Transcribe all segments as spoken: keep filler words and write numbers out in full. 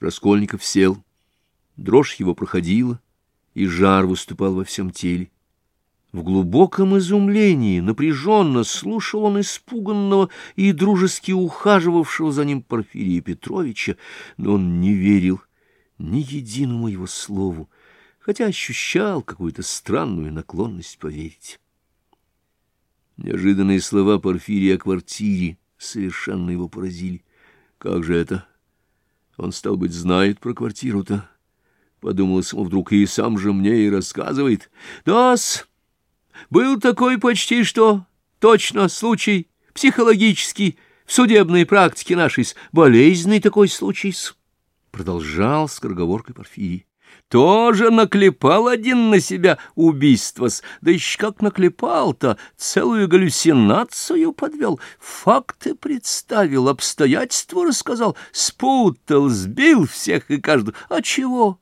Раскольников сел. Дрожь его проходила, и жар выступал во всем теле. В глубоком изумлении напряженно слушал он испуганного и дружески ухаживавшего за ним Порфирия Петровича, но он не верил ни единому его слову, хотя ощущал какую-то странную наклонность поверить. Неожиданные слова Порфирия о квартире совершенно его поразили. Как же это? Он, стал быть, знает про квартиру-то. Подумалось ему вдруг, и сам же мне и рассказывает. Да-с, был такой почти что точно случай психологический в судебной практике нашей, болезненный такой случай-с. Продолжал скороговоркой Порфирий. Тоже наклепал один на себя убийство-с, да еще как наклепал-то, целую галлюцинацию подвел, факты представил, обстоятельства рассказал, спутал, сбил всех и каждого. А чего?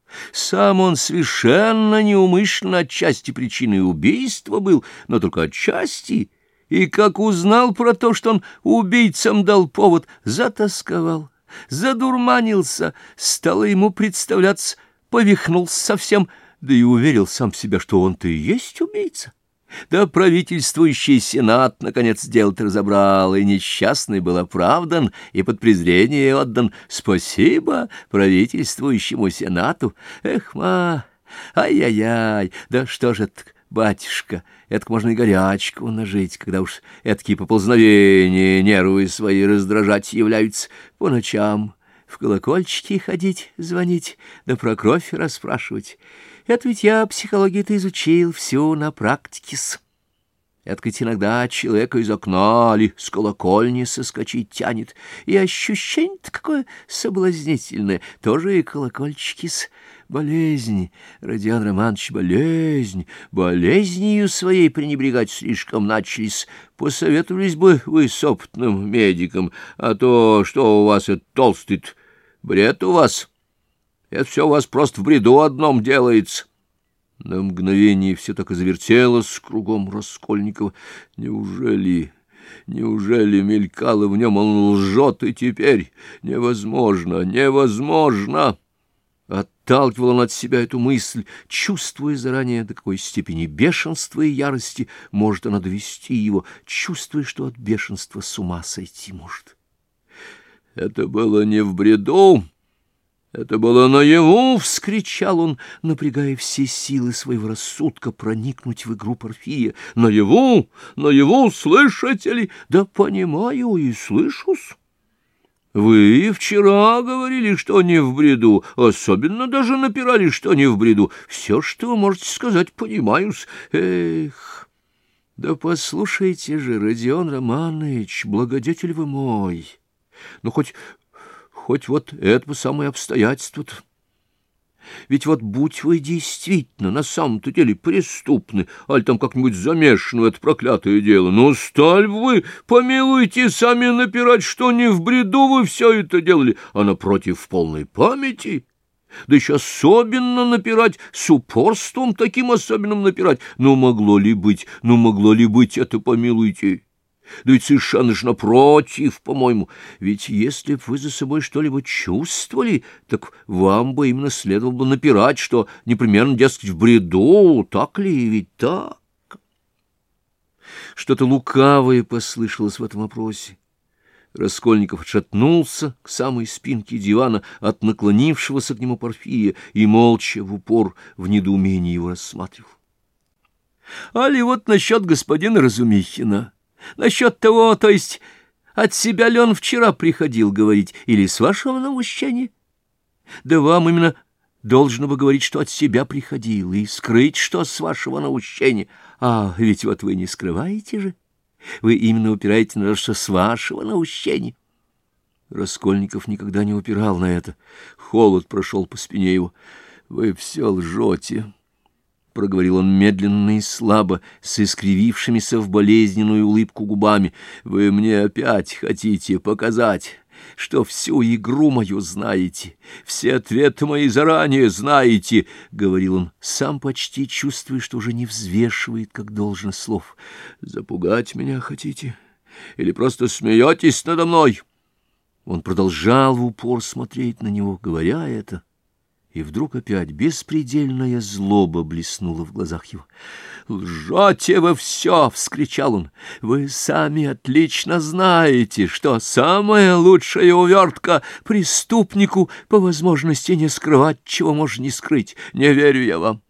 Сам он совершенно неумышленно отчасти причиной убийства был, но только отчасти, и как узнал про то, что он убийцам дал повод, затасковал, задурманился, стало ему представляться, повихнулся совсем, да и уверил сам в себя, что он-то и есть убийца. Да правительствующий сенат, наконец, дело-то разобрал, и несчастный был оправдан и под презрение отдан. Спасибо правительствующему сенату. Эх, ма, ай-яй-яй, да что же это, батюшка, это можно и горячку нажить, когда уж эткие поползновения нервы свои раздражать являются по ночам. В колокольчики ходить, звонить, да про кровь расспрашивать. Это ведь я психологию-то изучил всю на практике-с. Это ведь иногда человека из окна или с колокольни соскочить тянет, и ощущение-то какое соблазнительное, тоже и колокольчики-с. Болезнь, Родион Романович, болезнь, болезнью своей пренебрегать слишком начались. Посоветовались бы вы с опытным медиком, а то что у вас это толстый бред у вас. Это все у вас просто в бреду одном делается. На мгновение все так и завертелось кругом Раскольникова. Неужели, неужели мелькало в нем, он лжет и теперь? Невозможно, невозможно! Отталкивал он от себя эту мысль, чувствуя заранее, до какой степени бешенства и ярости может она довести его, чувствуя, что от бешенства с ума сойти может. Это было не в бреду, это было наяву, — вскричал он, напрягая все силы своего рассудка проникнуть в игру Порфирия. Наяву, наяву, слышите ли? Да понимаю и слышу-с. Вы вчера говорили, что не в бреду, особенно даже напирали, что не в бреду. Все, что вы можете сказать, понимаю-с. Эх, да послушайте же, Родион Романович, благодетель вы мой, ну хоть, хоть вот это самое обстоятельство-то. Ведь вот будь вы действительно на самом-то деле преступны, аль там как-нибудь замешаны в это проклятое дело, ну, сталь вы, помилуйте, сами напирать, что не в бреду вы все это делали, а напротив в полной памяти. Да еще особенно напирать, с упорством таким особенным напирать. Ну, могло ли быть, ну, могло ли быть это, помилуйте? Да ведь совершенно же напротив, по-моему. Ведь если б вы за собой что-либо чувствовали, так вам бы именно следовало бы напирать, что непременно, дескать, в бреду, так ли, ведь так? Что-то лукавое послышалось в этом вопросе. Раскольников отшатнулся к самой спинке дивана от наклонившегося к нему Порфирия и молча в упор в недоумении его рассматривал. — Али вот насчет господина Разумихина. Насчет того, то есть, от себя ли он вчера приходил говорить, или с вашего наущения? Да вам именно должно бы говорить, что от себя приходил, и скрыть, что с вашего наущения. А ведь вот вы не скрываете же. Вы именно упираете на то, что с вашего наущения. Раскольников никогда не упирал на это. Холод прошел по спине его. Вы все лжете. — проговорил он медленно и слабо, с искривившимися в болезненную улыбку губами. — Вы мне опять хотите показать, что всю игру мою знаете, все ответы мои заранее знаете, — говорил он, сам почти чувствуя, что уже не взвешивает, как должно, слов. — Запугать меня хотите? Или просто смеетесь надо мной? Он продолжал в упор смотреть на него, говоря это, и вдруг опять беспредельная злоба блеснула в глазах его. «Лжете вы все!» — вскричал он. «Вы сами отлично знаете, что самая лучшая увертка преступнику по возможности не скрывать, чего можно не скрыть. Не верю я вам».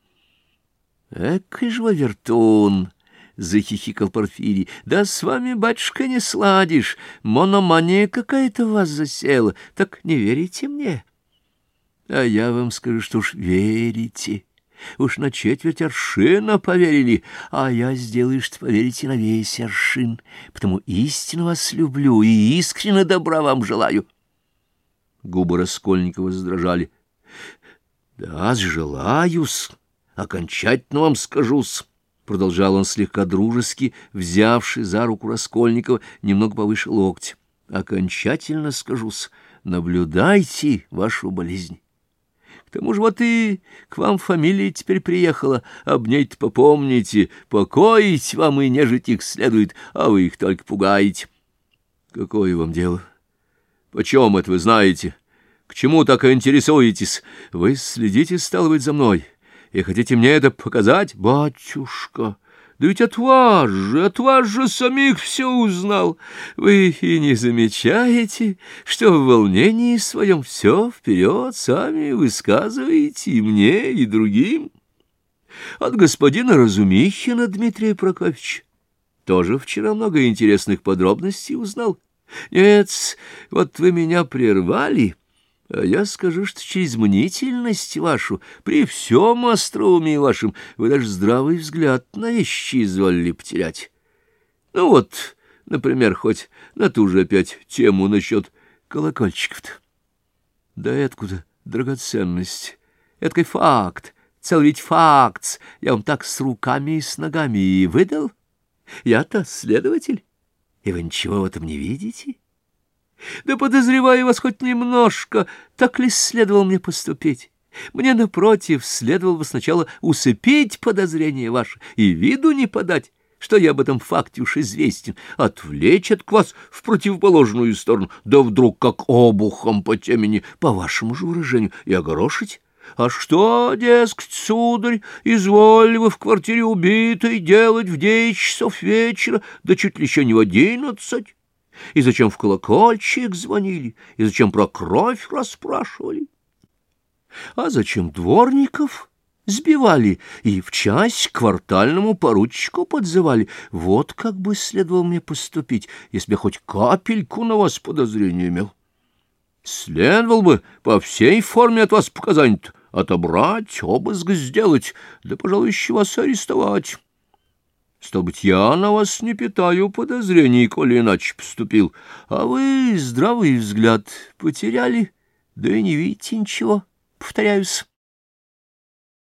«Экой же вы вертун!» — захихикал Порфирий. — Да с вами, батюшка, не сладишь. Мономания какая-то в вас засела. Так не верите мне? А я вам скажу, что уж верите. Уж на четверть аршина поверили, а я сделаю, что поверите на весь аршин. Потому истинно вас люблю и искренне добра вам желаю. Губы Раскольникова задрожали. — Да, желаю-с, окончательно вам скажу-с. Продолжал он слегка дружески, взявший за руку Раскольникова немного повыше локтя. Окончательно скажу-с, наблюдайте вашу болезнь. К тому же вот и к вам фамилия теперь приехала, об ней-то попомните, покоить вам и нежить их следует, а вы их только пугаете. Какое вам дело? Почем это вы знаете? К чему так интересуетесь? Вы следите, стало быть, за мной. И хотите мне это показать? Батюшка, да ведь от вас же, от вас же самих все узнал. Вы и не замечаете, что в волнении своем все вперед сами высказываете и мне, и другим? От господина Разумихина Дмитрия Прокофьевича тоже вчера много интересных подробностей узнал. Нет, вот вы меня прервали. А я скажу, что через мнительность вашу, при всем остроумии вашем, вы даже здравый взгляд на вещи изволили потерять. Ну вот, например, хоть на ту же опять тему насчет колокольчиков-то. Да откуда драгоценность? Эдакой факт, целый ведь факт. Я вам так с руками и с ногами и выдал. Я-то следователь, и вы ничего в этом не видите? Да подозреваю вас хоть немножко, так ли следовало мне поступить? Мне, напротив, следовало бы сначала усыпить подозрения ваши и виду не подать, что я об этом факте уж известен, отвлечь от вас в противоположную сторону, да вдруг как обухом по темени, по вашему же выражению, и огорошить. А что, дескать, сударь, изволили вы в квартире убитой делать в девять часов вечера, да чуть ли еще не в одиннадцать? И зачем в колокольчик звонили, и зачем про кровь расспрашивали? А зачем дворников сбивали и в часть к квартальному поручику подзывали? Вот как бы следовало мне поступить, если я хоть капельку на вас подозрения имел. Следовало бы по всей форме от вас показаний-то отобрать, обыск сделать, да, пожалуй, еще вас арестовать. Стал быть, я на вас не питаю подозрений, коли иначе поступил, а вы здравый взгляд потеряли, да и не видите ничего, повторяюсь.